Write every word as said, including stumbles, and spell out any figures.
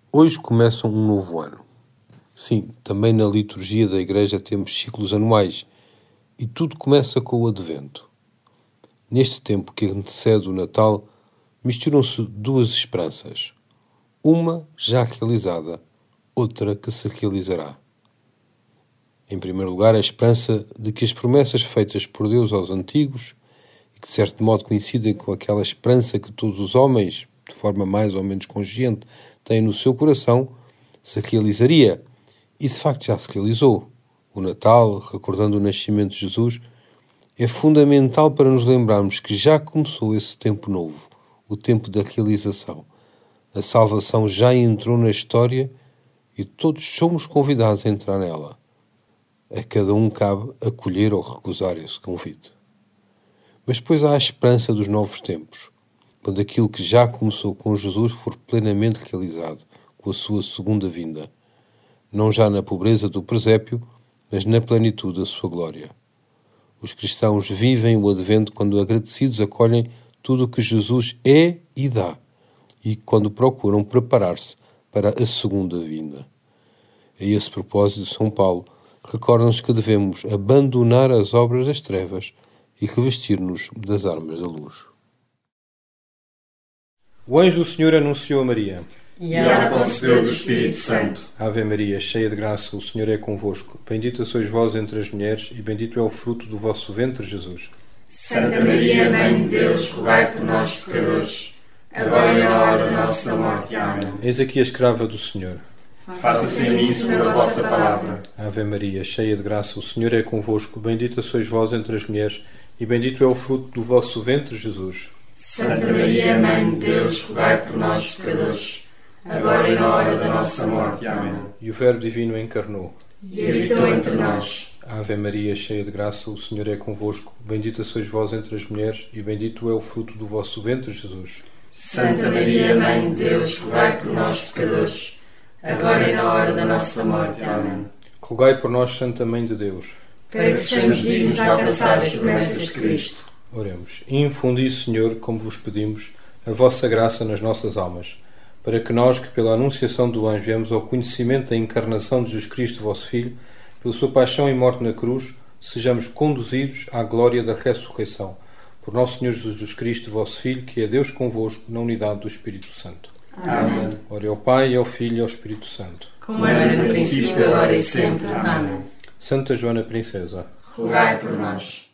Hoje começa um novo ano. Sim, também na liturgia da Igreja temos ciclos anuais e tudo começa com o Advento. Neste tempo que antecede o Natal, misturam-se duas esperanças. Uma já realizada, outra que se realizará. Em primeiro lugar, a esperança de que as promessas feitas por Deus aos antigos, e que de certo modo coincidem com aquela esperança que todos os homens, de forma mais ou menos consciente, têm no seu coração, se realizaria. E de facto já se realizou. O Natal, recordando o nascimento de Jesus, é fundamental para nos lembrarmos que já começou esse tempo novo, o tempo da realização. A salvação já entrou na história e todos somos convidados a entrar nela. A cada um cabe acolher ou recusar esse convite. Mas depois há a esperança dos novos tempos, quando aquilo que já começou com Jesus for plenamente realizado, com a sua segunda vinda, não já na pobreza do presépio, mas na plenitude da sua glória. Os cristãos vivem o Advento quando agradecidos acolhem tudo o que Jesus é e dá, e quando procuram preparar-se para a segunda vinda. A esse propósito, São Paulo recorda-nos que devemos abandonar as obras das trevas e revestir-nos das armas da luz. O anjo do Senhor anunciou a Maria. E ela concebeu do Espírito Santo. Ave Maria, cheia de graça, o Senhor é convosco. Bendita sois vós entre as mulheres, e bendito é o fruto do vosso ventre, Jesus. Santa Maria, Mãe de Deus, rogai por nós, pecadores, agora e na hora da nossa morte. Amém. Eis aqui a escrava do Senhor. Faça-se em mim segundo a vossa palavra. Ave Maria, cheia de graça, o Senhor é convosco. Bendita sois vós entre as mulheres, e bendito é o fruto do vosso ventre, Jesus. Santa Maria, Mãe de Deus, rogai por nós, pecadores, agora e na hora da nossa morte. Amém. E o Verbo Divino encarnou E habitou entre nós. Ave Maria, cheia de graça, o Senhor é convosco. Bendita sois vós entre as mulheres, e bendito é o fruto do vosso ventre, Jesus. Santa Maria, Mãe de Deus, rogai por nós, pecadores, agora e na hora da nossa morte. Amém. Rogai por nós, Santa Mãe de Deus, para que sejamos dignos de alcançar as promessas de Cristo. Oremos. Infundi, Senhor, como vos pedimos, a vossa graça nas nossas almas, para que nós, que pela anunciação do anjo viemos ao conhecimento da encarnação de Jesus Cristo, vosso Filho, pela sua paixão e morte na cruz, sejamos conduzidos à glória da ressurreição. Por nosso Senhor Jesus Cristo, vosso Filho, que é Deus convosco, na unidade do Espírito Santo. Amém. Ore ao Pai, ao Filho e ao Espírito Santo. Como era no princípio, agora e sempre. Amém. Santa Joana Princesa, rogai por nós.